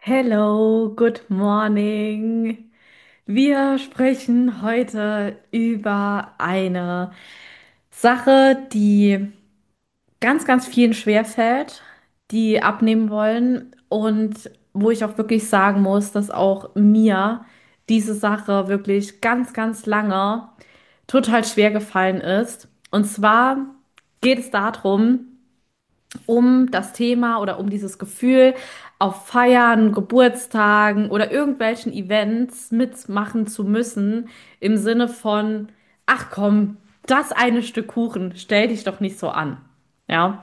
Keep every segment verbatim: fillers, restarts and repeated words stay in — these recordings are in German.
Hello, good morning. Wir sprechen heute über eine Sache, die ganz, ganz vielen schwerfällt, die abnehmen wollen und wo ich auch wirklich sagen muss, dass auch mir diese Sache wirklich ganz, ganz lange total schwer gefallen ist. Und zwar geht es darum, um das Thema oder um dieses Gefühl, auf Feiern, Geburtstagen oder irgendwelchen Events mitmachen zu müssen, im Sinne von, ach komm, das eine Stück Kuchen, stell dich doch nicht so an. Ja.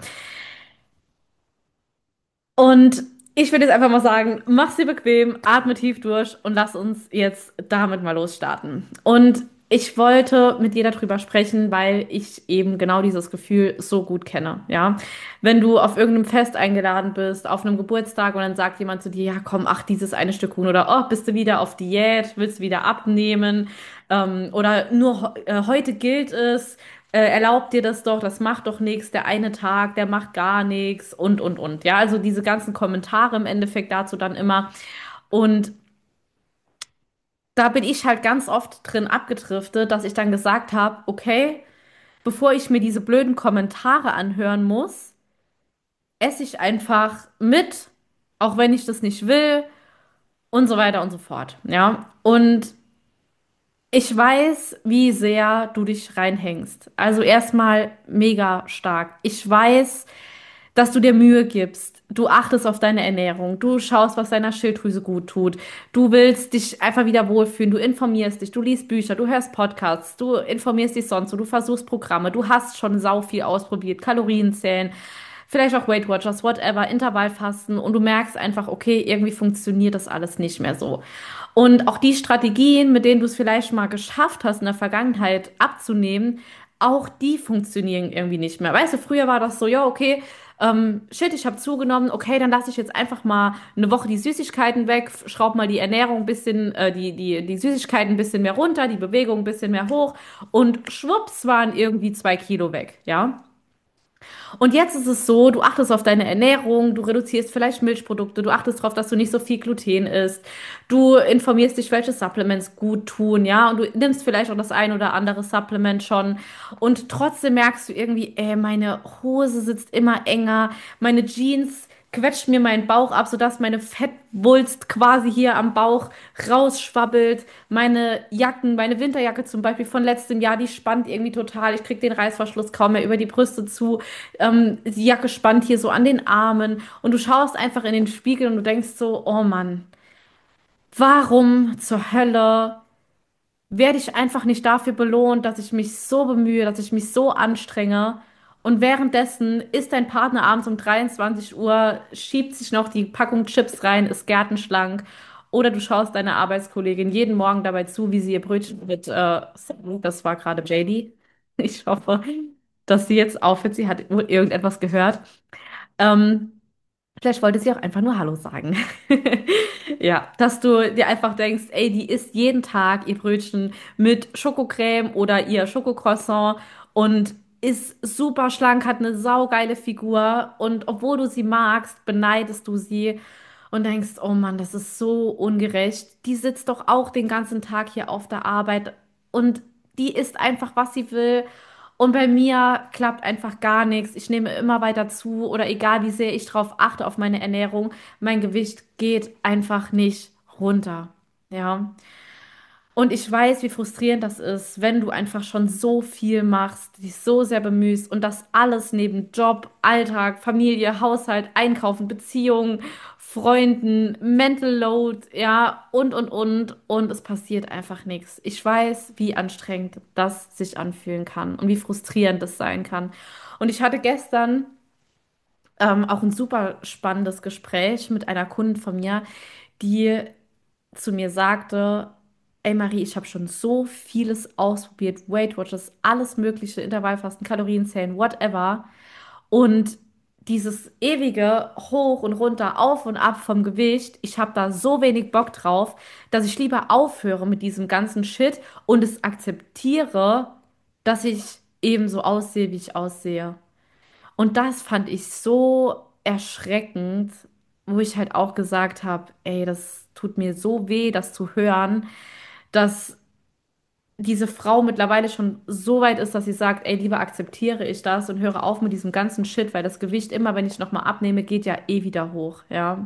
Und ich würde jetzt einfach mal sagen, mach's dir bequem, atme tief durch und lass uns jetzt damit mal losstarten. Und ich wollte mit dir darüber sprechen, weil ich eben genau dieses Gefühl so gut kenne, ja. Wenn du auf irgendeinem Fest eingeladen bist, auf einem Geburtstag und dann sagt jemand zu dir, ja komm, ach, dieses eine Stück Kuchen oder oh, bist du wieder auf Diät, willst du wieder abnehmen ähm, oder nur äh, heute gilt es, äh, erlaub dir das doch, das macht doch nichts, der eine Tag, der macht gar nichts und, und, und. Ja, also diese ganzen Kommentare im Endeffekt dazu dann immer. Und da bin ich halt ganz oft drin abgedriftet, dass ich dann gesagt habe, okay, bevor ich mir diese blöden Kommentare anhören muss, esse ich einfach mit, auch wenn ich das nicht will und so weiter und so fort. Ja, und ich weiß, wie sehr du dich reinhängst. Also erstmal mega stark. Ich weiß, dass du dir Mühe gibst. Du achtest auf deine Ernährung. Du schaust, was deiner Schilddrüse gut tut. Du willst dich einfach wieder wohlfühlen. Du informierst dich. Du liest Bücher. Du hörst Podcasts. Du informierst dich sonst so. Du versuchst Programme. Du hast schon sau viel ausprobiert. Kalorien zählen. Vielleicht auch Weight Watchers, whatever, Intervallfasten. Und du merkst einfach, okay, irgendwie funktioniert das alles nicht mehr so. Und auch die Strategien, mit denen du es vielleicht mal geschafft hast, in der Vergangenheit abzunehmen, auch die funktionieren irgendwie nicht mehr. Weißt du, früher war das so, ja, okay, ähm, shit, ich habe zugenommen, okay, dann lasse ich jetzt einfach mal eine Woche die Süßigkeiten weg, schraub mal die Ernährung ein bisschen, äh, die, die, die Süßigkeiten ein bisschen mehr runter, die Bewegung ein bisschen mehr hoch und schwupps waren irgendwie zwei Kilo weg, ja. Und jetzt ist es so, du achtest auf deine Ernährung, du reduzierst vielleicht Milchprodukte, du achtest darauf, dass du nicht so viel Gluten isst, du informierst dich, welche Supplements gut tun, ja, und du nimmst vielleicht auch das ein oder andere Supplement schon und trotzdem merkst du irgendwie, ey, meine Hose sitzt immer enger, meine Jeans quetscht mir meinen Bauch ab, sodass meine Fettwulst quasi hier am Bauch rausschwabbelt. Meine Jacken, meine Winterjacke zum Beispiel von letztem Jahr, die spannt irgendwie total. Ich krieg den Reißverschluss kaum mehr über die Brüste zu. Ähm, die Jacke spannt hier so an den Armen. Und du schaust einfach in den Spiegel und du denkst so, oh Mann, warum zur Hölle werde ich einfach nicht dafür belohnt, dass ich mich so bemühe, dass ich mich so anstrenge. Und währenddessen isst dein Partner abends um dreiundzwanzig Uhr, schiebt sich noch die Packung Chips rein, ist gärtenschlank. Oder du schaust deiner Arbeitskollegin jeden Morgen dabei zu, wie sie ihr Brötchen mit, äh, das war gerade J D. Ich hoffe, dass sie jetzt aufhört. Sie hat wohl irgendetwas gehört. Ähm, Vielleicht wollte sie auch einfach nur Hallo sagen. Ja, dass du dir einfach denkst, ey, die isst jeden Tag ihr Brötchen mit Schokocreme oder ihr Schokocroissant und ist super schlank, hat eine saugeile Figur und obwohl du sie magst, beneidest du sie und denkst, oh Mann, das ist so ungerecht. Die sitzt doch auch den ganzen Tag hier auf der Arbeit und die isst einfach, was sie will. Und bei mir klappt einfach gar nichts. Ich nehme immer weiter zu oder egal wie sehr ich drauf achte auf meine Ernährung, mein Gewicht geht einfach nicht runter. Ja. Und ich weiß, wie frustrierend das ist, wenn du einfach schon so viel machst, dich so sehr bemühst und das alles neben Job, Alltag, Familie, Haushalt, Einkaufen, Beziehungen, Freunden, Mental Load, ja, und, und, und. Und es passiert einfach nichts. Ich weiß, wie anstrengend das sich anfühlen kann und wie frustrierend das sein kann. Und ich hatte gestern ähm, auch ein super spannendes Gespräch mit einer Kundin von mir, die zu mir sagte, ey Marie, ich habe schon so vieles ausprobiert, Weight Watchers, alles mögliche, Intervallfasten, Kalorienzählen, whatever. Und dieses ewige Hoch und runter, auf und ab vom Gewicht, ich habe da so wenig Bock drauf, dass ich lieber aufhöre mit diesem ganzen Shit und es akzeptiere, dass ich eben so aussehe, wie ich aussehe. Und das fand ich so erschreckend, wo ich halt auch gesagt habe, ey, das tut mir so weh, das zu hören, dass diese Frau mittlerweile schon so weit ist, dass sie sagt, ey, lieber akzeptiere ich das und höre auf mit diesem ganzen Shit, weil das Gewicht immer, wenn ich nochmal abnehme, geht ja eh wieder hoch, ja.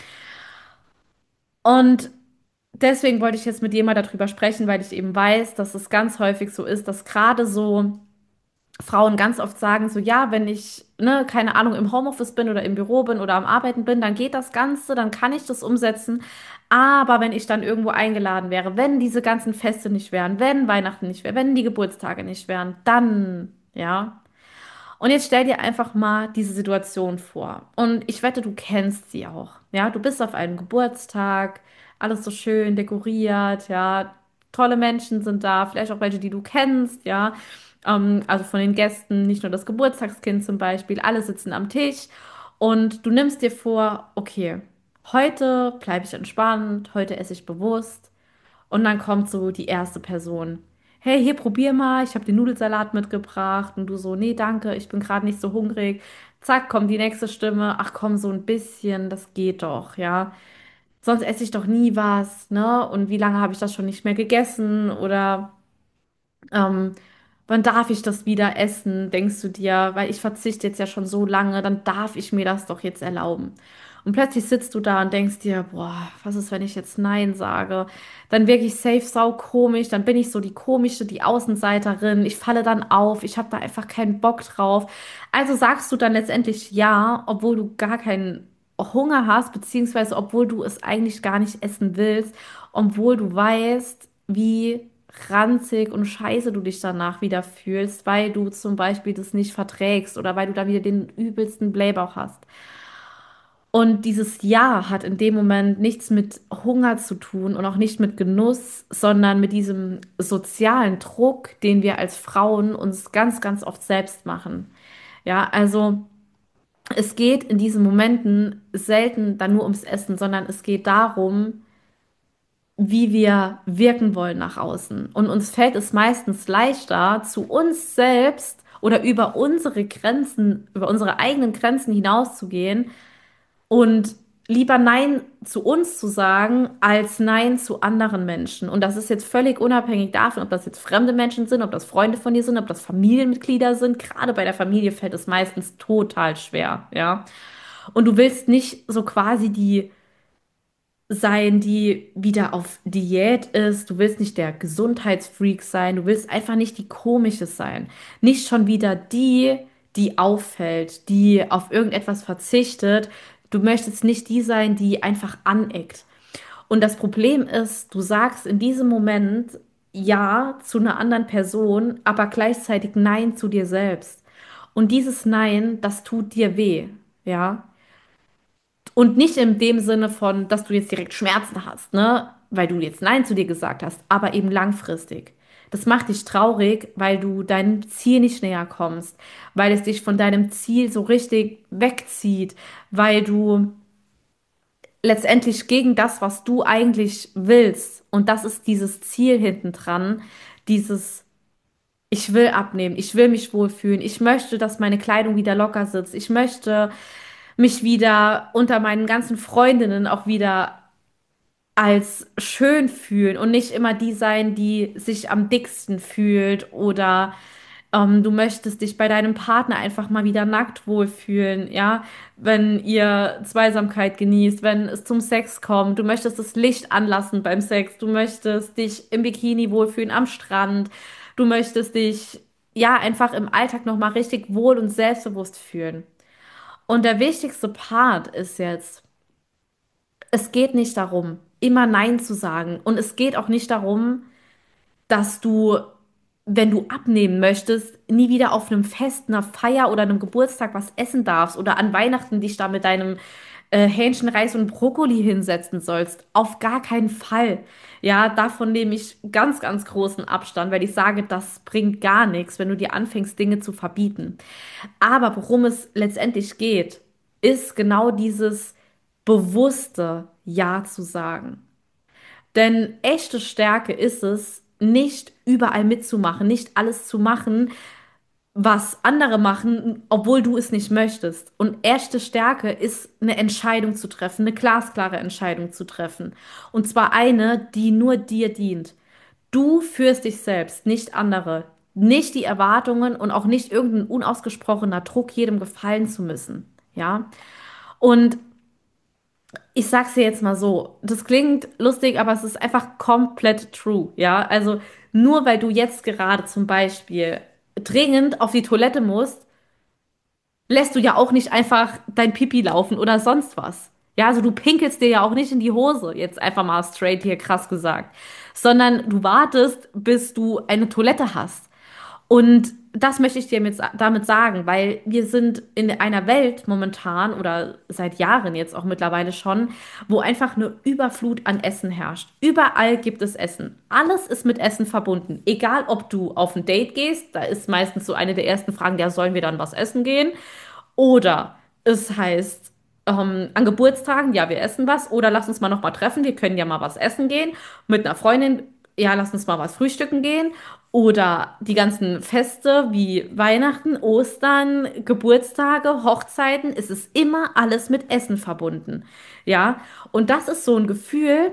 Und deswegen wollte ich jetzt mit dir mal darüber sprechen, weil ich eben weiß, dass es ganz häufig so ist, dass gerade so Frauen ganz oft sagen, so ja, wenn ich, ne, keine Ahnung, im Homeoffice bin oder im Büro bin oder am Arbeiten bin, dann geht das Ganze, dann kann ich das umsetzen. Aber wenn ich dann irgendwo eingeladen wäre, wenn diese ganzen Feste nicht wären, wenn Weihnachten nicht wäre, wenn die Geburtstage nicht wären, dann, ja. Und jetzt stell dir einfach mal diese Situation vor. Und ich wette, du kennst sie auch. Ja, du bist auf einem Geburtstag, alles so schön dekoriert, ja. Tolle Menschen sind da, vielleicht auch welche, die du kennst, ja. Ähm, also von den Gästen, nicht nur das Geburtstagskind zum Beispiel, alle sitzen am Tisch und du nimmst dir vor, okay, heute bleibe ich entspannt, heute esse ich bewusst. Und dann kommt so die erste Person. Hey, hier, probier mal, ich habe den Nudelsalat mitgebracht. Und du so, nee, danke, ich bin gerade nicht so hungrig. Zack, kommt die nächste Stimme. Ach komm, so ein bisschen, das geht doch, ja. Sonst esse ich doch nie was, ne? Und wie lange habe ich das schon nicht mehr gegessen? Oder ähm, wann darf ich das wieder essen, denkst du dir, weil ich verzichte jetzt ja schon so lange, dann darf ich mir das doch jetzt erlauben. Und plötzlich sitzt du da und denkst dir, boah, was ist, wenn ich jetzt Nein sage? Dann wirklich safe sau komisch, dann bin ich so die komische, die Außenseiterin, ich falle dann auf, ich habe da einfach keinen Bock drauf. Also sagst du dann letztendlich ja, obwohl du gar keinen Hunger hast, beziehungsweise obwohl du es eigentlich gar nicht essen willst, obwohl du weißt, wie ranzig und scheiße du dich danach wieder fühlst, weil du zum Beispiel das nicht verträgst oder weil du dann wieder den übelsten Blähbauch hast. Und dieses Ja hat in dem Moment nichts mit Hunger zu tun und auch nicht mit Genuss, sondern mit diesem sozialen Druck, den wir als Frauen uns ganz, ganz oft selbst machen. Ja, also es geht in diesen Momenten selten dann nur ums Essen, sondern es geht darum, wie wir wirken wollen nach außen. Und uns fällt es meistens leichter, zu uns selbst oder über unsere Grenzen, über unsere eigenen Grenzen hinauszugehen und lieber Nein zu uns zu sagen, als Nein zu anderen Menschen. Und das ist jetzt völlig unabhängig davon, ob das jetzt fremde Menschen sind, ob das Freunde von dir sind, ob das Familienmitglieder sind. Gerade bei der Familie fällt es meistens total schwer, ja. Und du willst nicht so quasi die sein, die wieder auf Diät ist. Du willst nicht der Gesundheitsfreak sein. Du willst einfach nicht die komische sein. Nicht schon wieder die, die auffällt, die auf irgendetwas verzichtet. Du möchtest nicht die sein, die einfach aneckt. Und das Problem ist, du sagst in diesem Moment Ja zu einer anderen Person, aber gleichzeitig Nein zu dir selbst. Und dieses Nein, das tut dir weh. Ja. Und nicht in dem Sinne von, dass du jetzt direkt Schmerzen hast, ne? Weil du jetzt Nein zu dir gesagt hast, aber eben langfristig. Das macht dich traurig, weil du deinem Ziel nicht näher kommst, weil es dich von deinem Ziel so richtig wegzieht, weil du letztendlich gegen das, was du eigentlich willst, und das ist dieses Ziel hinten dran, dieses ich will abnehmen, ich will mich wohlfühlen, ich möchte, dass meine Kleidung wieder locker sitzt, ich möchte mich wieder unter meinen ganzen Freundinnen auch wieder als schön fühlen und nicht immer die sein, die sich am dicksten fühlt oder ähm, du möchtest dich bei deinem Partner einfach mal wieder nackt wohlfühlen, ja, wenn ihr Zweisamkeit genießt, wenn es zum Sex kommt, du möchtest das Licht anlassen beim Sex, du möchtest dich im Bikini wohlfühlen am Strand, du möchtest dich ja einfach im Alltag noch mal richtig wohl und selbstbewusst fühlen. Und der wichtigste Part ist jetzt, es geht nicht darum, immer Nein zu sagen. Und es geht auch nicht darum, dass du, wenn du abnehmen möchtest, nie wieder auf einem Fest, einer Feier oder einem Geburtstag was essen darfst oder an Weihnachten dich da mit deinem äh, Hähnchen, Reis und Brokkoli hinsetzen sollst. Auf gar keinen Fall. Ja, davon nehme ich ganz, ganz großen Abstand, weil ich sage, das bringt gar nichts, wenn du dir anfängst, Dinge zu verbieten. Aber worum es letztendlich geht, ist genau dieses bewusste Ja zu sagen. Denn echte Stärke ist es, nicht überall mitzumachen, nicht alles zu machen, was andere machen, obwohl du es nicht möchtest. Und echte Stärke ist eine Entscheidung zu treffen, eine glasklare Entscheidung zu treffen. Und zwar eine, die nur dir dient. Du führst dich selbst, nicht andere. Nicht die Erwartungen und auch nicht irgendein unausgesprochener Druck, jedem gefallen zu müssen. Ja. Und ich sag's dir jetzt mal so, das klingt lustig, aber es ist einfach komplett true. Ja. Also nur weil du jetzt gerade zum Beispiel dringend auf die Toilette musst, lässt du ja auch nicht einfach dein Pipi laufen oder sonst was. Ja, also du pinkelst dir ja auch nicht in die Hose, jetzt einfach mal straight hier krass gesagt, sondern du wartest, bis du eine Toilette hast. Und das möchte ich dir mit, damit sagen, weil wir sind in einer Welt momentan oder seit Jahren jetzt auch mittlerweile schon, wo einfach eine Überflut an Essen herrscht. Überall gibt es Essen. Alles ist mit Essen verbunden. Egal, ob du auf ein Date gehst, da ist meistens so eine der ersten Fragen, ja, sollen wir dann was essen gehen? Oder es heißt, ähm, an Geburtstagen, ja, wir essen was. Oder lass uns mal noch mal treffen, wir können ja mal was essen gehen. Mit einer Freundin, ja, lass uns mal was frühstücken gehen. Oder die ganzen Feste wie Weihnachten, Ostern, Geburtstage, Hochzeiten, es ist immer alles mit Essen verbunden. Ja, und das ist so ein Gefühl,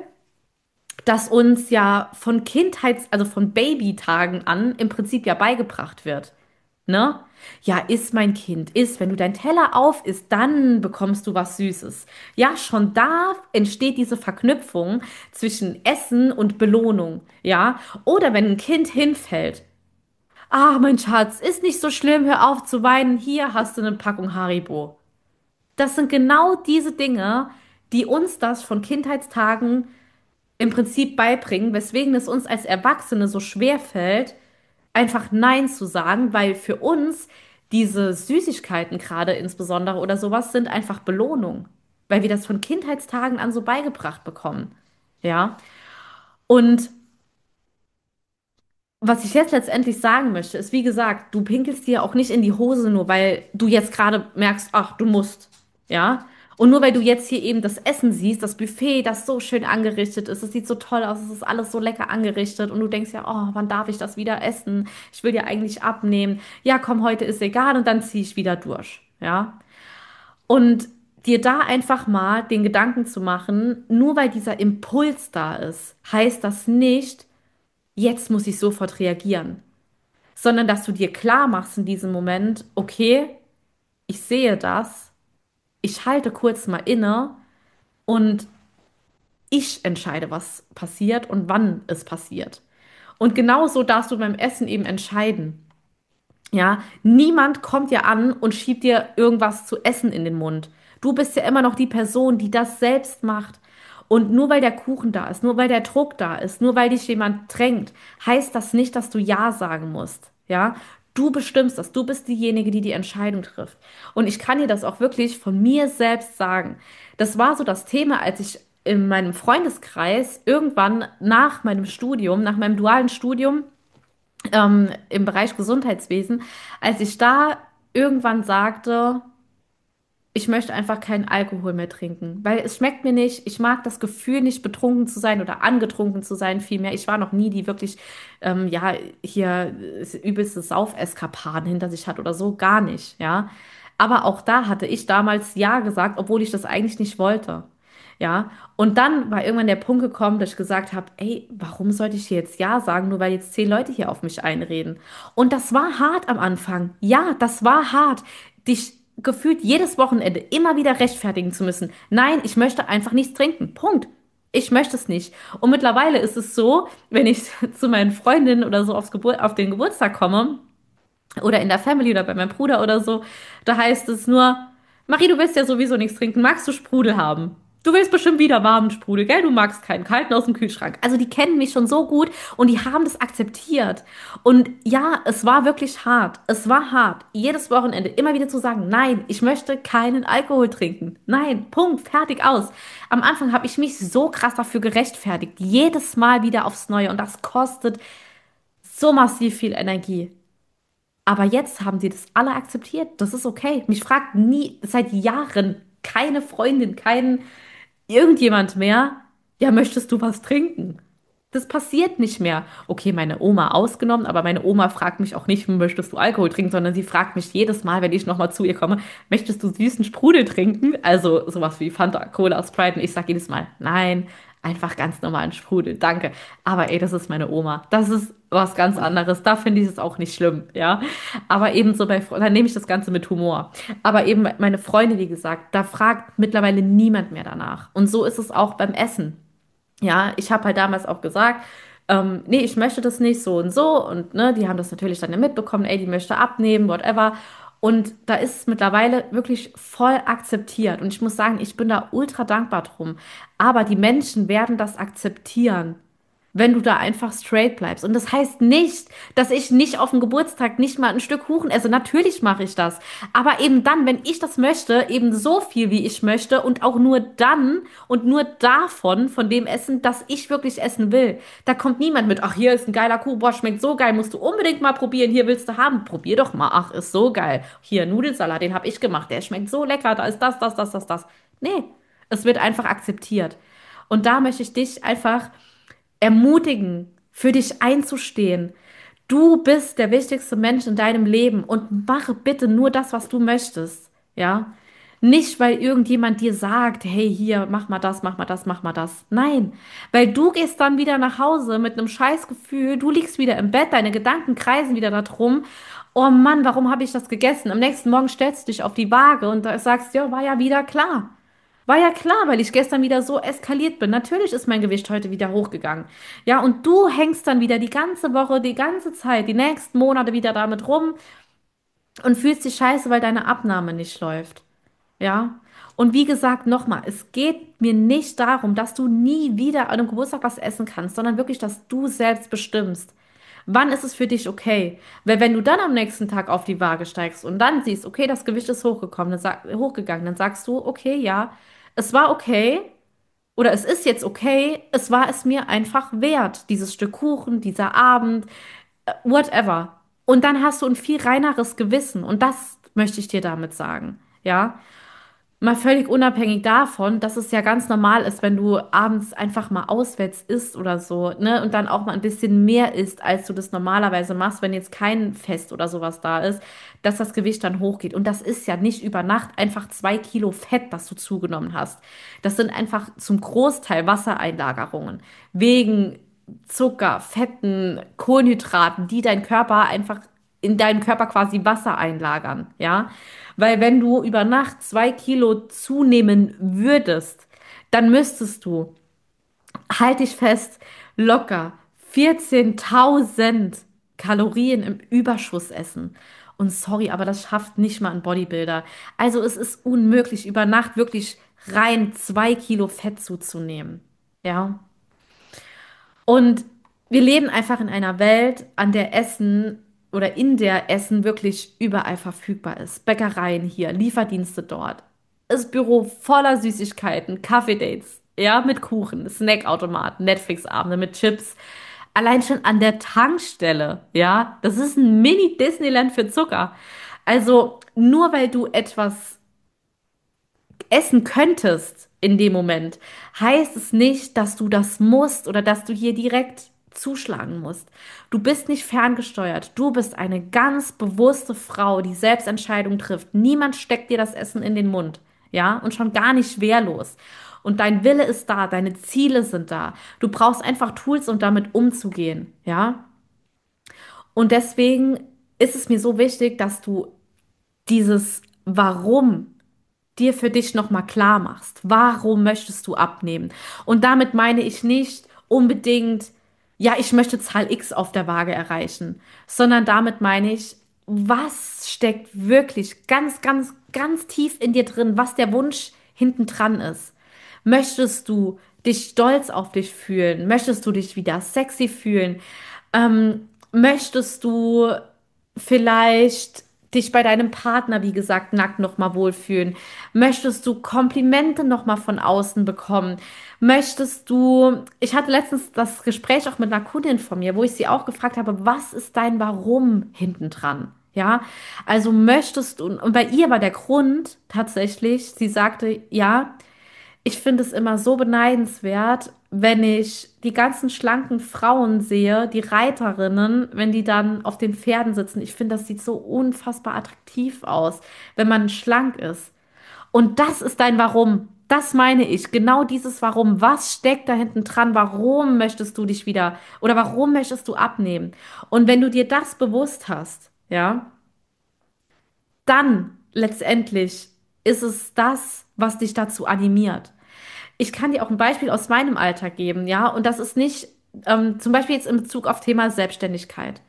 das uns ja von Kindheits-, also von Babytagen an im Prinzip ja beigebracht wird. Ne? Ja, iss mein Kind, iss. Wenn du deinen Teller auf isst, dann bekommst du was Süßes. Ja, schon da entsteht diese Verknüpfung zwischen Essen und Belohnung. Ja, oder wenn ein Kind hinfällt. Ah, mein Schatz, ist nicht so schlimm, hör auf zu weinen. Hier hast du eine Packung Haribo. Das sind genau diese Dinge, die uns das von Kindheitstagen im Prinzip beibringen, weswegen es uns als Erwachsene so schwer fällt, einfach Nein zu sagen, weil für uns diese Süßigkeiten gerade insbesondere oder sowas sind einfach Belohnung, weil wir das von Kindheitstagen an so beigebracht bekommen. Ja. Und was ich jetzt letztendlich sagen möchte, ist, wie gesagt, du pinkelst dir auch nicht in die Hose, nur weil du jetzt gerade merkst, ach, du musst. Ja? Und nur weil du jetzt hier eben das Essen siehst, das Buffet, das so schön angerichtet ist, es sieht so toll aus, es ist alles so lecker angerichtet und du denkst ja, oh, wann darf ich das wieder essen? Ich will ja eigentlich abnehmen. Ja, komm, heute ist egal und dann ziehe ich wieder durch. Ja? Und dir da einfach mal den Gedanken zu machen, nur weil dieser Impuls da ist, heißt das nicht, jetzt muss ich sofort reagieren, sondern dass du dir klar machst in diesem Moment, okay, ich sehe das, ich halte kurz mal inne und ich entscheide, was passiert und wann es passiert. Und genauso darfst du beim Essen eben entscheiden. Ja, niemand kommt ja an und schiebt dir irgendwas zu essen in den Mund. Du bist ja immer noch die Person, die das selbst macht. Und nur weil der Kuchen da ist, nur weil der Druck da ist, nur weil dich jemand drängt, heißt das nicht, dass du Ja sagen musst. Ja, du bestimmst das. Du bist diejenige, die die Entscheidung trifft. Und ich kann dir das auch wirklich von mir selbst sagen. Das war so das Thema, als ich in meinem Freundeskreis irgendwann nach meinem Studium, nach meinem dualen Studium, ähm, im Bereich Gesundheitswesen, als ich da irgendwann sagte, ich möchte einfach keinen Alkohol mehr trinken, weil es schmeckt mir nicht. Ich mag das Gefühl nicht, betrunken zu sein oder angetrunken zu sein, vielmehr. Ich war noch nie die wirklich, ähm, ja, hier äh, übelste Saufeskapaden hinter sich hat oder so, gar nicht, ja. Aber auch da hatte ich damals Ja gesagt, obwohl ich das eigentlich nicht wollte. Ja, und dann war irgendwann der Punkt gekommen, dass ich gesagt habe, ey, warum sollte ich hier jetzt Ja sagen, nur weil jetzt zehn Leute hier auf mich einreden? Und das war hart am Anfang. Ja, das war hart, dich gefühlt jedes Wochenende immer wieder rechtfertigen zu müssen. Nein, ich möchte einfach nichts trinken. Punkt. Ich möchte es nicht. Und mittlerweile ist es so, wenn ich zu meinen Freundinnen oder so aufs Gebur auf den Geburtstag komme, oder in der Family oder bei meinem Bruder oder so, da heißt es nur, Marie, du willst ja sowieso nichts trinken, magst du Sprudel haben? Du willst bestimmt wieder warmen Sprudel, gell? Du magst keinen kalten aus dem Kühlschrank. Also die kennen mich schon so gut und die haben das akzeptiert. Und ja, es war wirklich hart. Es war hart, jedes Wochenende immer wieder zu sagen, nein, ich möchte keinen Alkohol trinken. Nein, Punkt, fertig aus. Am Anfang habe ich mich so krass dafür gerechtfertigt, jedes Mal wieder aufs Neue und das kostet so massiv viel Energie. Aber jetzt haben sie das alle akzeptiert. Das ist okay. Mich fragt nie, seit Jahren, keine Freundin, kein irgendjemand mehr, ja, möchtest du was trinken? Das passiert nicht mehr. Okay, meine Oma ausgenommen, aber meine Oma fragt mich auch nicht, möchtest du Alkohol trinken, sondern sie fragt mich jedes Mal, wenn ich nochmal zu ihr komme, möchtest du süßen Sprudel trinken? Also sowas wie Fanta, Cola, Sprite. Und ich sage jedes Mal, nein, einfach ganz normalen Sprudel, danke. Aber ey, das ist meine Oma. Das ist was ganz anderes. Da finde ich es auch nicht schlimm, ja. Aber eben so bei, Fre- dann nehme ich das Ganze mit Humor. Aber eben meine Freunde, wie gesagt, da fragt mittlerweile niemand mehr danach. Und so ist es auch beim Essen. Ja, ich habe halt damals auch gesagt, ähm, nee, ich möchte das nicht so und so. Und ne, die haben das natürlich dann ja mitbekommen, ey, die möchte abnehmen, whatever. Und da ist es mittlerweile wirklich voll akzeptiert. Und ich muss sagen, ich bin da ultra dankbar drum. Aber die Menschen werden das akzeptieren, wenn du da einfach straight bleibst. Und das heißt nicht, dass ich nicht auf dem Geburtstag nicht mal ein Stück Kuchen esse. Natürlich mache ich das. Aber eben dann, wenn ich das möchte, eben so viel, wie ich möchte und auch nur dann und nur davon, von dem Essen, das ich wirklich essen will. Da kommt niemand mit, ach, hier ist ein geiler Kuchen, boah, schmeckt so geil, musst du unbedingt mal probieren, hier willst du haben. Probier doch mal, ach, ist so geil. Hier, Nudelsalat, den habe ich gemacht, der schmeckt so lecker, da ist das, das, das, das, das. Nee, es wird einfach akzeptiert. Und da möchte ich dich einfach ermutigen, für dich einzustehen. Du bist der wichtigste Mensch in deinem Leben und mache bitte nur das, was du möchtest. Ja? Nicht, weil irgendjemand dir sagt, hey, hier, mach mal das, mach mal das, mach mal das. Nein, weil du gehst dann wieder nach Hause mit einem Scheißgefühl, du liegst wieder im Bett, deine Gedanken kreisen wieder darum. Oh Mann, warum habe ich das gegessen? Am nächsten Morgen stellst du dich auf die Waage und da sagst, ja, war ja wieder klar. War ja klar, weil ich gestern wieder so eskaliert bin. Natürlich ist mein Gewicht heute wieder hochgegangen. Ja, und du hängst dann wieder die ganze Woche, die ganze Zeit, die nächsten Monate wieder damit rum und fühlst dich scheiße, weil deine Abnahme nicht läuft. Ja. Und wie gesagt, nochmal, es geht mir nicht darum, dass du nie wieder an einem Geburtstag was essen kannst, sondern wirklich, dass du selbst bestimmst. Wann ist es für dich okay? Weil wenn du dann am nächsten Tag auf die Waage steigst und dann siehst, okay, das Gewicht ist hochgekommen, dann sag, hochgegangen, dann sagst du, okay, ja, es war okay oder es ist jetzt okay, es war es mir einfach wert, dieses Stück Kuchen, dieser Abend, äh, whatever. Und dann hast du ein viel reineres Gewissen und das möchte ich dir damit sagen, ja? Mal völlig unabhängig davon, dass es ja ganz normal ist, wenn du abends einfach mal auswärts isst oder so, ne? Und dann auch mal ein bisschen mehr isst, als du das normalerweise machst, wenn jetzt kein Fest oder sowas da ist, dass das Gewicht dann hochgeht. Und das ist ja nicht über Nacht einfach zwei Kilo Fett, das du zugenommen hast. Das sind einfach zum Großteil Wassereinlagerungen. Wegen Zucker, Fetten, Kohlenhydraten, die dein Körper einfach in deinem Körper quasi Wasser einlagern, ja? Weil wenn du über Nacht zwei Kilo zunehmen würdest, dann müsstest du, halt dich fest, locker vierzehntausend Kalorien im Überschuss essen. Und sorry, aber das schafft nicht mal ein Bodybuilder. Also es ist unmöglich, über Nacht wirklich rein zwei Kilo Fett zuzunehmen. Ja. Und wir leben einfach in einer Welt, an der Essen oder in der Essen wirklich überall verfügbar ist. Bäckereien hier, Lieferdienste dort. Das Büro voller Süßigkeiten, Kaffee-Dates, ja, mit Kuchen, Snackautomaten, Netflix-Abende mit Chips. Allein schon an der Tankstelle, ja, das ist ein Mini-Disneyland für Zucker. Also nur weil du etwas essen könntest in dem Moment, heißt es nicht, dass du das musst oder dass du hier direkt zuschlagen musst. Du bist nicht ferngesteuert. Du bist eine ganz bewusste Frau, die Selbstentscheidung trifft. Niemand steckt dir das Essen in den Mund, ja, und schon gar nicht wehrlos. Und dein Wille ist da, deine Ziele sind da. Du brauchst einfach Tools, um damit umzugehen, ja. Und deswegen ist es mir so wichtig, dass du dieses Warum dir für dich nochmal klar machst. Warum möchtest du abnehmen? Und damit meine ich nicht unbedingt, ja, ich möchte Zahl X auf der Waage erreichen, sondern damit meine ich, was steckt wirklich ganz, ganz, ganz tief in dir drin, was der Wunsch hinten dran ist. Möchtest du dich stolz auf dich fühlen? Möchtest du dich wieder sexy fühlen? Ähm, möchtest du vielleicht dich bei deinem Partner, wie gesagt, nackt nochmal wohlfühlen? Möchtest du Komplimente nochmal von außen bekommen? Möchtest du, ich hatte letztens das Gespräch auch mit einer Kundin von mir, wo ich sie auch gefragt habe, was ist dein Warum hinten dran? Ja, also möchtest du, und bei ihr war der Grund tatsächlich, sie sagte, ja, ich finde es immer so beneidenswert, wenn ich die ganzen schlanken Frauen sehe, die Reiterinnen, wenn die dann auf den Pferden sitzen. Ich finde, das sieht so unfassbar attraktiv aus, wenn man schlank ist. Und das ist dein Warum. Das meine ich. Genau dieses Warum. Was steckt da hinten dran? Warum möchtest du dich wieder oder warum möchtest du abnehmen? Und wenn du dir das bewusst hast, ja, dann letztendlich ist es das, was dich dazu animiert. Ich kann dir auch ein Beispiel aus meinem Alltag geben, ja, und das ist nicht, ähm, zum Beispiel jetzt in Bezug auf Thema Selbstständigkeit.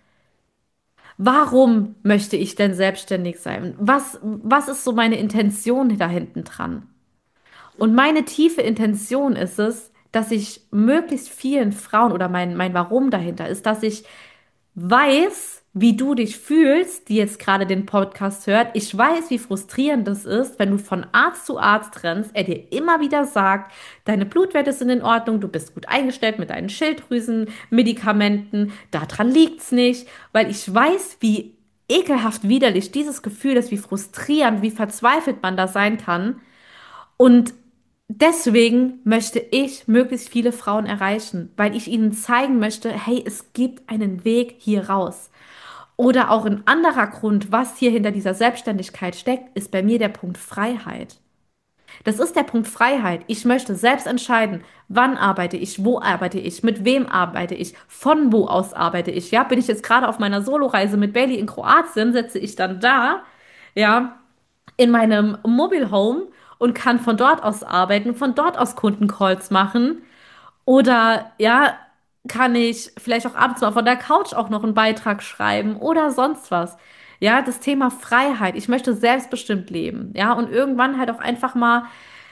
Warum möchte ich denn selbstständig sein? Was, was ist so meine Intention da hinten dran? Und meine tiefe Intention ist es, dass ich möglichst vielen Frauen oder mein, mein Warum dahinter ist, dass ich weiß, wie du dich fühlst, die jetzt gerade den Podcast hört. Ich weiß, wie frustrierend das ist, wenn du von Arzt zu Arzt rennst, er dir immer wieder sagt, deine Blutwerte sind in Ordnung, du bist gut eingestellt mit deinen Schilddrüsenmedikamenten, daran liegt's nicht, weil ich weiß, wie ekelhaft widerlich dieses Gefühl ist, wie frustrierend, wie verzweifelt man da sein kann. Und deswegen möchte ich möglichst viele Frauen erreichen, weil ich ihnen zeigen möchte, hey, es gibt einen Weg hier raus. Oder auch ein anderer Grund, was hier hinter dieser Selbstständigkeit steckt, ist bei mir der Punkt Freiheit. Das ist der Punkt Freiheit. Ich möchte selbst entscheiden, wann arbeite ich, wo arbeite ich, mit wem arbeite ich, von wo aus arbeite ich. Ja, bin ich jetzt gerade auf meiner Soloreise mit Bailey in Kroatien, sitze ich dann da, ja, in meinem Mobile Home und kann von dort aus arbeiten, von dort aus Kundencalls machen. Oder ja, kann ich vielleicht auch abends mal von der Couch auch noch einen Beitrag schreiben oder sonst was. Ja, das Thema Freiheit. Ich möchte selbstbestimmt leben. Ja, und irgendwann halt auch einfach mal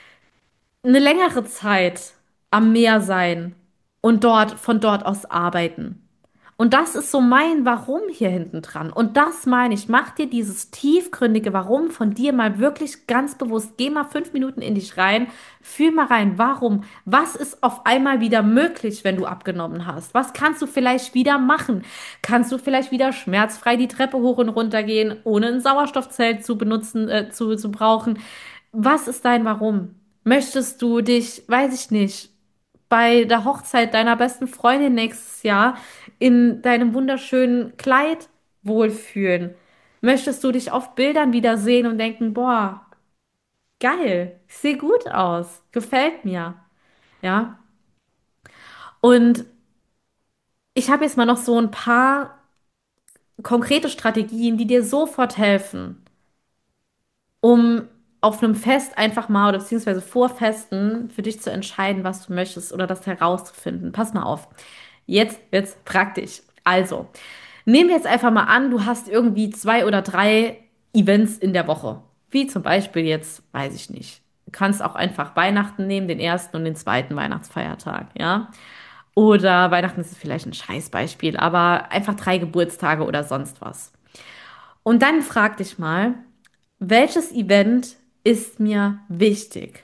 eine längere Zeit am Meer sein und dort von dort aus arbeiten. Und das ist so mein Warum hier hinten dran. Und das meine ich, mach dir dieses tiefgründige Warum von dir mal wirklich ganz bewusst. Geh mal fünf Minuten in dich rein, fühl mal rein, warum? Was ist auf einmal wieder möglich, wenn du abgenommen hast? Was kannst du vielleicht wieder machen? Kannst du vielleicht wieder schmerzfrei die Treppe hoch und runter gehen, ohne ein Sauerstoffzelt zu benutzen, äh, zu, zu brauchen? Was ist dein Warum? Möchtest du dich, weiß ich nicht, bei der Hochzeit deiner besten Freundin nächstes Jahr in deinem wunderschönen Kleid wohlfühlen? Möchtest du dich auf Bildern wiedersehen und denken, boah, geil, ich sehe gut aus, gefällt mir, ja? Und ich habe jetzt mal noch so ein paar konkrete Strategien, die dir sofort helfen, um auf einem Fest einfach mal oder beziehungsweise vor Festen für dich zu entscheiden, was du möchtest oder das herauszufinden. Pass mal auf. Jetzt wird's praktisch. Also, nehmen wir jetzt einfach mal an, du hast irgendwie zwei oder drei Events in der Woche. Wie zum Beispiel jetzt, weiß ich nicht. Du kannst auch einfach Weihnachten nehmen, den ersten und den zweiten Weihnachtsfeiertag, ja? Oder Weihnachten ist vielleicht ein Scheißbeispiel, aber einfach drei Geburtstage oder sonst was. Und dann frag dich mal, welches Event ist mir wichtig?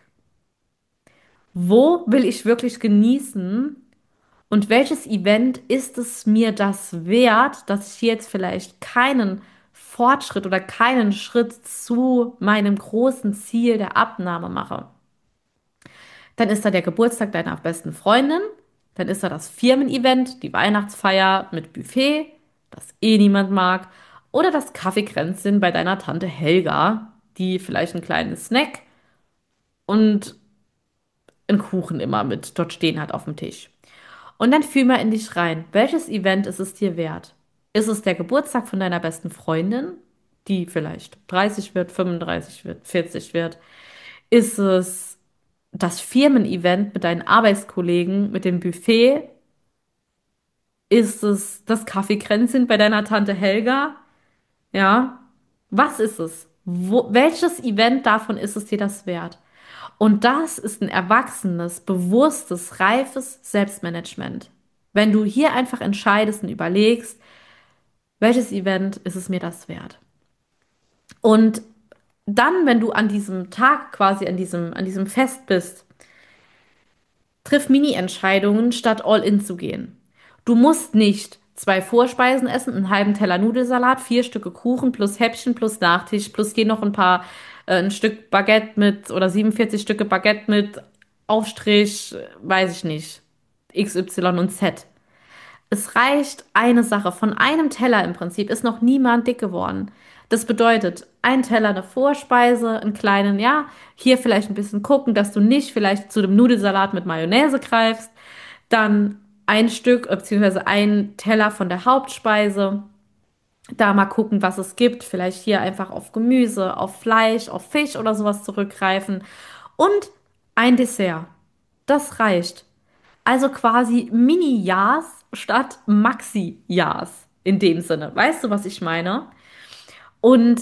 Wo will ich wirklich genießen? Und welches Event ist es mir das wert, dass ich hier jetzt vielleicht keinen Fortschritt oder keinen Schritt zu meinem großen Ziel der Abnahme mache? Dann ist da der Geburtstag deiner besten Freundin, dann ist da das Firmen-Event, die Weihnachtsfeier mit Buffet, das eh niemand mag, oder das Kaffeekränzchen bei deiner Tante Helga, die vielleicht einen kleinen Snack und einen Kuchen immer mit dort stehen hat auf dem Tisch. Und dann fühl mal in dich rein. Welches Event ist es dir wert? Ist es der Geburtstag von deiner besten Freundin, die vielleicht dreißig wird, fünfunddreißig wird, vierzig wird? Ist es das Firmen-Event mit deinen Arbeitskollegen, mit dem Buffet? Ist es das Kaffeekränzchen bei deiner Tante Helga? Ja. Was ist es? Wo, welches Event davon ist es dir das wert? Und das ist ein erwachsenes, bewusstes, reifes Selbstmanagement. Wenn du hier einfach entscheidest und überlegst, welches Event ist es mir das wert? Und dann, wenn du an diesem Tag quasi, an diesem, an diesem Fest bist, triff Mini-Entscheidungen, statt all in zu gehen. Du musst nicht zwei Vorspeisen essen, einen halben Teller Nudelsalat, vier Stücke Kuchen plus Häppchen plus Nachtisch plus hier noch ein paar, äh, ein Stück Baguette mit oder siebenundvierzig Stücke Baguette mit Aufstrich, weiß ich nicht. X Y und Z. Es reicht eine Sache. Von einem Teller im Prinzip ist noch niemand dick geworden. Das bedeutet, ein Teller eine Vorspeise, einen kleinen, ja, hier vielleicht ein bisschen gucken, dass du nicht vielleicht zu dem Nudelsalat mit Mayonnaise greifst. Dann ein Stück, äh, beziehungsweise ein Teller von der Hauptspeise. Da mal gucken, was es gibt. Vielleicht hier einfach auf Gemüse, auf Fleisch, auf Fisch oder sowas zurückgreifen. Und ein Dessert. Das reicht. Also quasi Mini-Ja's statt Maxi-Ja's in dem Sinne. Weißt du, was ich meine? Und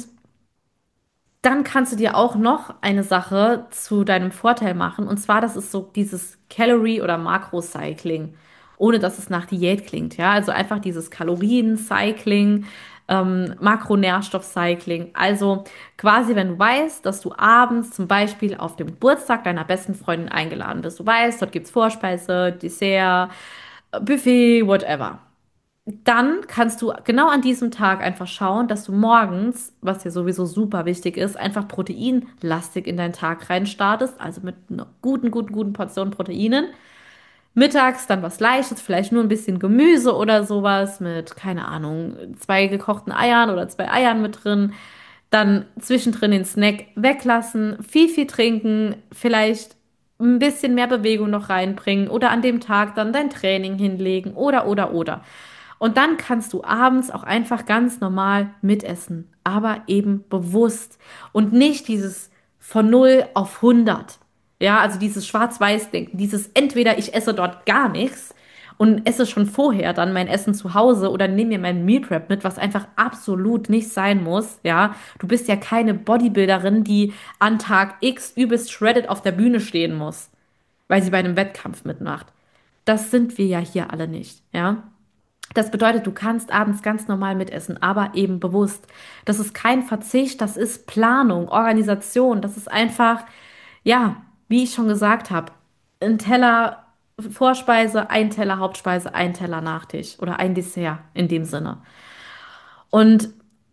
dann kannst du dir auch noch eine Sache zu deinem Vorteil machen. Und zwar, das ist so dieses Calorie- oder Makro-Cycling, ohne dass es nach Diät klingt. Ja, also einfach dieses Kalorien-Cycling, ähm, Makronährstoff-Cycling. Also quasi, wenn du weißt, dass du abends zum Beispiel auf dem Geburtstag deiner besten Freundin eingeladen bist. Du weißt, dort gibt's Vorspeise, Dessert, Buffet, whatever. Dann kannst du genau an diesem Tag einfach schauen, dass du morgens, was dir sowieso super wichtig ist, einfach proteinlastig in deinen Tag rein startest, also mit einer guten, guten, guten Portion Proteinen. Mittags dann was Leichtes, vielleicht nur ein bisschen Gemüse oder sowas mit, keine Ahnung, zwei gekochten Eiern oder zwei Eiern mit drin. Dann zwischendrin den Snack weglassen, viel, viel trinken, vielleicht ein bisschen mehr Bewegung noch reinbringen oder an dem Tag dann dein Training hinlegen oder, oder, oder. Und dann kannst du abends auch einfach ganz normal mitessen, aber eben bewusst und nicht dieses von null auf hundert. Ja, also dieses Schwarz-Weiß-Denken, dieses entweder ich esse dort gar nichts und esse schon vorher dann mein Essen zu Hause oder nehme mir mein Meal Prep mit, was einfach absolut nicht sein muss. Ja, du bist ja keine Bodybuilderin, die an Tag X übelst shredded auf der Bühne stehen muss, weil sie bei einem Wettkampf mitmacht. Das sind wir ja hier alle nicht. Ja. Das bedeutet, du kannst abends ganz normal mitessen, aber eben bewusst. Das ist kein Verzicht, das ist Planung, Organisation. Das ist einfach, ja, wie ich schon gesagt habe, ein Teller Vorspeise, ein Teller Hauptspeise, ein Teller Nachtisch oder ein Dessert in dem Sinne. Und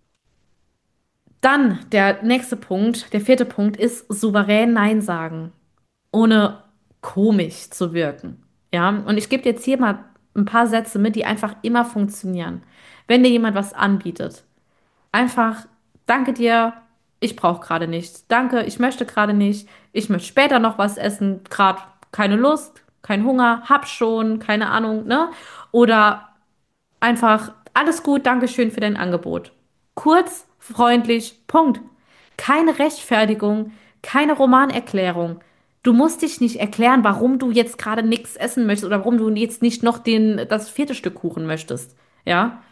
dann der nächste Punkt, der vierte Punkt ist souverän Nein sagen, ohne komisch zu wirken. Ja, und ich gebe dir jetzt hier mal ein paar Sätze mit, die einfach immer funktionieren. Wenn dir jemand was anbietet, einfach, danke dir, ich brauche gerade nichts. Danke, ich möchte gerade nicht. Ich möchte später noch was essen, gerade keine Lust, kein Hunger, hab schon, keine Ahnung, ne? Oder einfach, alles gut, danke schön für dein Angebot. Kurz, freundlich, Punkt. Keine Rechtfertigung, keine Romanerklärung. Du musst dich nicht erklären, warum du jetzt gerade nichts essen möchtest oder warum du jetzt nicht noch den, das vierte Stück Kuchen möchtest. Ja?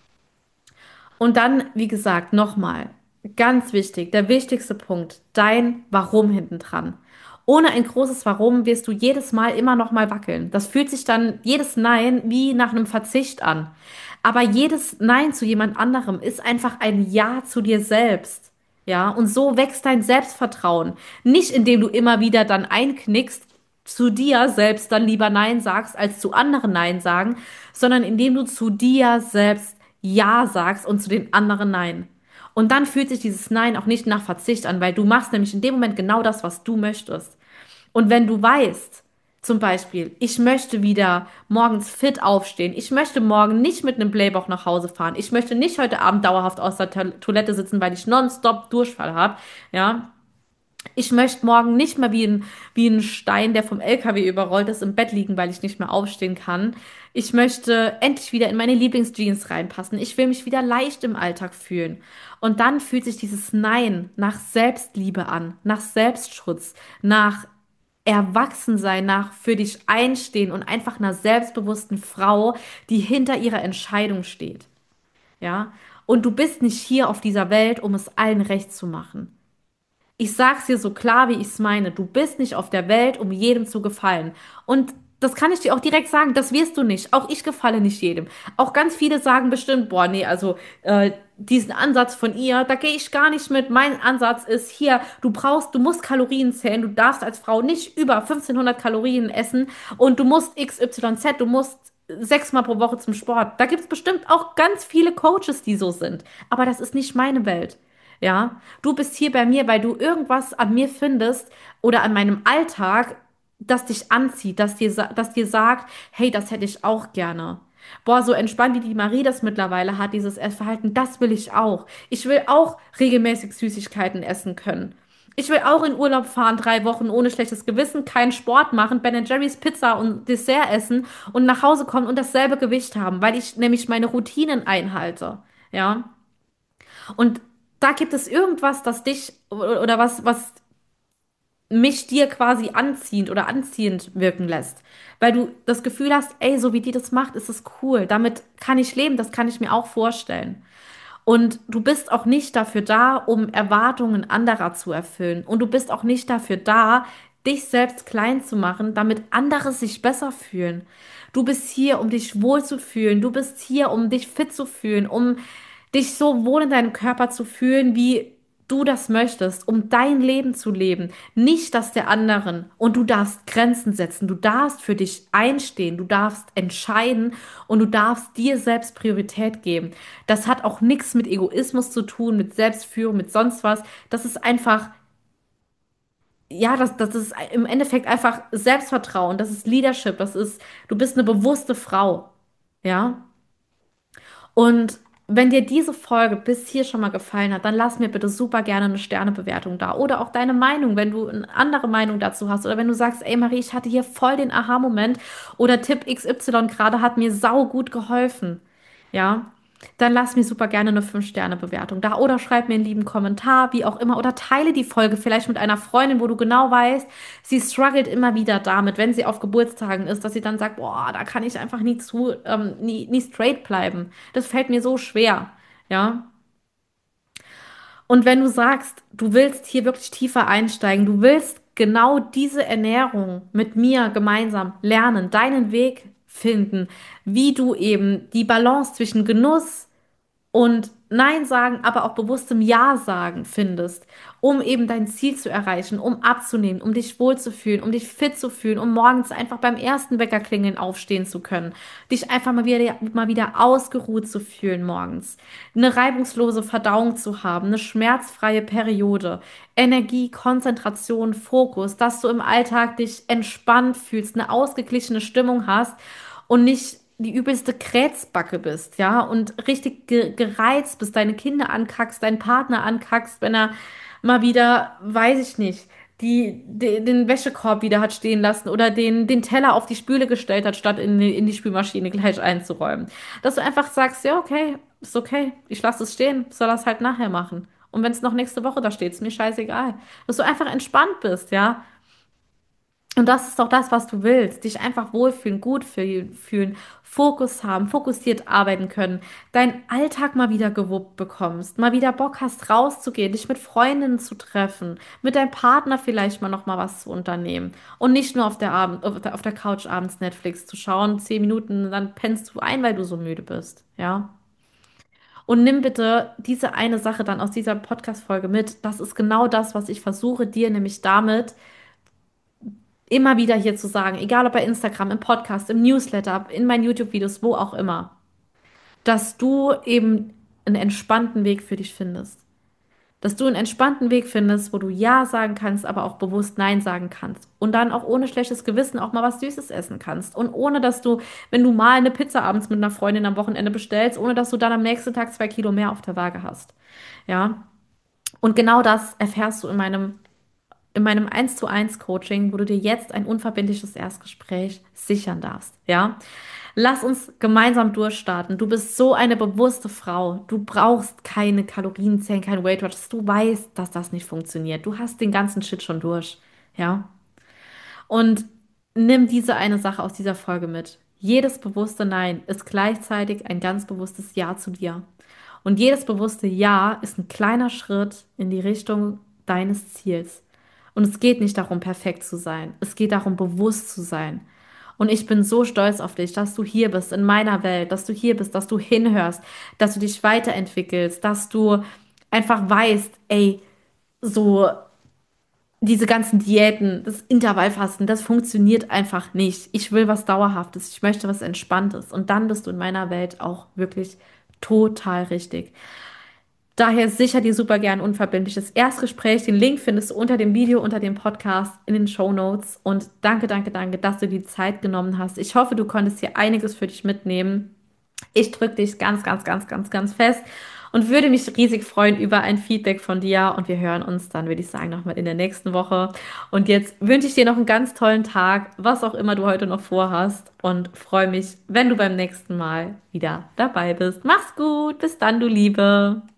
Und dann, wie gesagt, nochmal, ganz wichtig, der wichtigste Punkt, dein Warum hinten dran. Ohne ein großes Warum wirst du jedes Mal immer noch mal wackeln. Das fühlt sich dann jedes Nein wie nach einem Verzicht an. Aber jedes Nein zu jemand anderem ist einfach ein Ja zu dir selbst. Ja, und so wächst dein Selbstvertrauen. Nicht indem du immer wieder dann einknickst, zu dir selbst dann lieber Nein sagst, als zu anderen Nein sagen, sondern indem du zu dir selbst Ja sagst und zu den anderen Nein. Und dann fühlt sich dieses Nein auch nicht nach Verzicht an, weil du machst nämlich in dem Moment genau das, was du möchtest. Und wenn du weißt, zum Beispiel, ich möchte wieder morgens fit aufstehen, ich möchte morgen nicht mit einem Blähbauch nach Hause fahren, ich möchte nicht heute Abend dauerhaft aus der To- Toilette sitzen, weil ich nonstop Durchfall habe, ja, ich möchte morgen nicht mehr wie ein, wie ein Stein, der vom L K W überrollt ist, im Bett liegen, weil ich nicht mehr aufstehen kann. Ich möchte endlich wieder in meine Lieblingsjeans reinpassen. Ich will mich wieder leicht im Alltag fühlen. Und dann fühlt sich dieses Nein nach Selbstliebe an, nach Selbstschutz, nach Erwachsensein, nach für dich einstehen und einfach einer selbstbewussten Frau, die hinter ihrer Entscheidung steht. Ja? Und du bist nicht hier auf dieser Welt, um es allen recht zu machen. Ich sag's dir so klar, wie ich's meine. Du bist nicht auf der Welt, um jedem zu gefallen. Und das kann ich dir auch direkt sagen, das wirst du nicht. Auch ich gefalle nicht jedem. Auch ganz viele sagen bestimmt, boah, nee, also äh, diesen Ansatz von ihr, da gehe ich gar nicht mit. Mein Ansatz ist hier, du brauchst, du musst Kalorien zählen. Du darfst als Frau nicht über fünfzehnhundert Kalorien essen und du musst X Y Z, du musst sechsmal pro Woche zum Sport. Da gibt's bestimmt auch ganz viele Coaches, die so sind. Aber das ist nicht meine Welt. Ja, du bist hier bei mir, weil du irgendwas an mir findest oder an meinem Alltag. das dich anzieht, das dir, sa- das dir sagt, hey, das hätte ich auch gerne. Boah, so entspannt wie die Marie das mittlerweile hat, dieses Essverhalten, das will ich auch. Ich will auch regelmäßig Süßigkeiten essen können. Ich will auch in Urlaub fahren, drei Wochen ohne schlechtes Gewissen, keinen Sport machen, Ben Jerry's Pizza und Dessert essen und nach Hause kommen und dasselbe Gewicht haben, weil ich nämlich meine Routinen einhalte. Ja. Und da gibt es irgendwas, das dich oder was, was mich dir quasi anziehend oder anziehend wirken lässt. Weil du das Gefühl hast, ey, so wie die das macht, ist es cool. Damit kann ich leben, das kann ich mir auch vorstellen. Und du bist auch nicht dafür da, um Erwartungen anderer zu erfüllen. Und du bist auch nicht dafür da, dich selbst klein zu machen, damit andere sich besser fühlen. Du bist hier, um dich wohlzufühlen. Du bist hier, um dich fit zu fühlen, um dich so wohl in deinem Körper zu fühlen, wie du das möchtest, um dein Leben zu leben, nicht das der anderen. Und du darfst Grenzen setzen, du darfst für dich einstehen, du darfst entscheiden und du darfst dir selbst Priorität geben. Das hat auch nichts mit Egoismus zu tun, mit Selbstführung, mit sonst was. Das ist einfach, ja, das, das ist im Endeffekt einfach Selbstvertrauen, das ist Leadership, das ist, du bist eine bewusste Frau. Ja. Und wenn dir diese Folge bis hier schon mal gefallen hat, dann lass mir bitte super gerne eine Sternebewertung da. Oder auch deine Meinung, wenn du eine andere Meinung dazu hast. Oder wenn du sagst, ey Marie, ich hatte hier voll den Aha-Moment. Oder Tipp X Y gerade hat mir sau gut geholfen. Ja, dann lass mir super gerne eine fünf sterne bewertung da. Oder schreib mir einen lieben Kommentar, wie auch immer. Oder teile die Folge vielleicht mit einer Freundin, wo du genau weißt, sie struggelt immer wieder damit, wenn sie auf Geburtstagen ist, dass sie dann sagt, boah, da kann ich einfach nie zu, ähm, nie, nie straight bleiben. Das fällt mir so schwer, ja. Und wenn du sagst, du willst hier wirklich tiefer einsteigen, du willst genau diese Ernährung mit mir gemeinsam lernen, deinen Weg finden, wie du eben die Balance zwischen Genuss und Nein sagen, aber auch bewusstem Ja sagen findest, um eben dein Ziel zu erreichen, um abzunehmen, um dich wohlzufühlen, um dich fit zu fühlen, um morgens einfach beim ersten Weckerklingeln aufstehen zu können, dich einfach mal wieder, mal wieder ausgeruht zu fühlen morgens, eine reibungslose Verdauung zu haben, eine schmerzfreie Periode, Energie, Konzentration, Fokus, dass du im Alltag dich entspannt fühlst, eine ausgeglichene Stimmung hast und nicht die übelste Krätzbacke bist, ja, und richtig ge gereizt bist, deine Kinder ankackst, deinen Partner ankackst, wenn er mal wieder, weiß ich nicht, die, de, den Wäschekorb wieder hat stehen lassen oder den, den Teller auf die Spüle gestellt hat, statt in die, in die Spülmaschine gleich einzuräumen. Dass du einfach sagst, ja, okay, ist okay, ich lasse es stehen, soll das halt nachher machen. Und wenn es noch nächste Woche da steht, ist mir scheißegal. Dass du einfach entspannt bist, ja. Und das ist doch das, was du willst. Dich einfach wohlfühlen, gut fühlen, fühlen, Fokus haben, fokussiert arbeiten können, deinen Alltag mal wieder gewuppt bekommst, mal wieder Bock hast, rauszugehen, dich mit Freundinnen zu treffen, mit deinem Partner vielleicht mal noch mal was zu unternehmen und nicht nur auf der Abend, auf der, auf der Couch abends Netflix zu schauen, zehn Minuten, dann pennst du ein, weil du so müde bist, ja. Und nimm bitte diese eine Sache dann aus dieser Podcast-Folge mit. Das ist genau das, was ich versuche, dir nämlich damit immer wieder hier zu sagen, egal ob bei Instagram, im Podcast, im Newsletter, in meinen YouTube-Videos, wo auch immer, dass du eben einen entspannten Weg für dich findest. Dass du einen entspannten Weg findest, wo du Ja sagen kannst, aber auch bewusst Nein sagen kannst. Und dann auch ohne schlechtes Gewissen auch mal was Süßes essen kannst. Und ohne, dass du, wenn du mal eine Pizza abends mit einer Freundin am Wochenende bestellst, ohne dass du dann am nächsten Tag zwei Kilo mehr auf der Waage hast. Ja. Und genau das erfährst du in meinem in meinem eins zu eins Coaching, wo du dir jetzt ein unverbindliches Erstgespräch sichern darfst, ja? Lass uns gemeinsam durchstarten. Du bist so eine bewusste Frau. Du brauchst keine Kalorienzählen, kein Weight Watchers. Du weißt, dass das nicht funktioniert. Du hast den ganzen Shit schon durch, ja? Und nimm diese eine Sache aus dieser Folge mit. Jedes bewusste Nein ist gleichzeitig ein ganz bewusstes Ja zu dir. Und jedes bewusste Ja ist ein kleiner Schritt in die Richtung deines Ziels. Und es geht nicht darum, perfekt zu sein. Es geht darum, bewusst zu sein. Und ich bin so stolz auf dich, dass du hier bist in meiner Welt, dass du hier bist, dass du hinhörst, dass du dich weiterentwickelst, dass du einfach weißt, ey, so diese ganzen Diäten, das Intervallfasten, das funktioniert einfach nicht. Ich will was Dauerhaftes, ich möchte was Entspanntes. Und dann bist du in meiner Welt auch wirklich total richtig. Daher sicher dir super gern unverbindliches Erstgespräch. Den Link findest du unter dem Video, unter dem Podcast, in den Show Notes. Und danke, danke, danke, dass du die Zeit genommen hast. Ich hoffe, du konntest hier einiges für dich mitnehmen. Ich drücke dich ganz, ganz, ganz, ganz, ganz fest und würde mich riesig freuen über ein Feedback von dir. Und wir hören uns dann, würde ich sagen, nochmal in der nächsten Woche. Und jetzt wünsche ich dir noch einen ganz tollen Tag, was auch immer du heute noch vorhast. Und freue mich, wenn du beim nächsten Mal wieder dabei bist. Mach's gut, bis dann, du Liebe.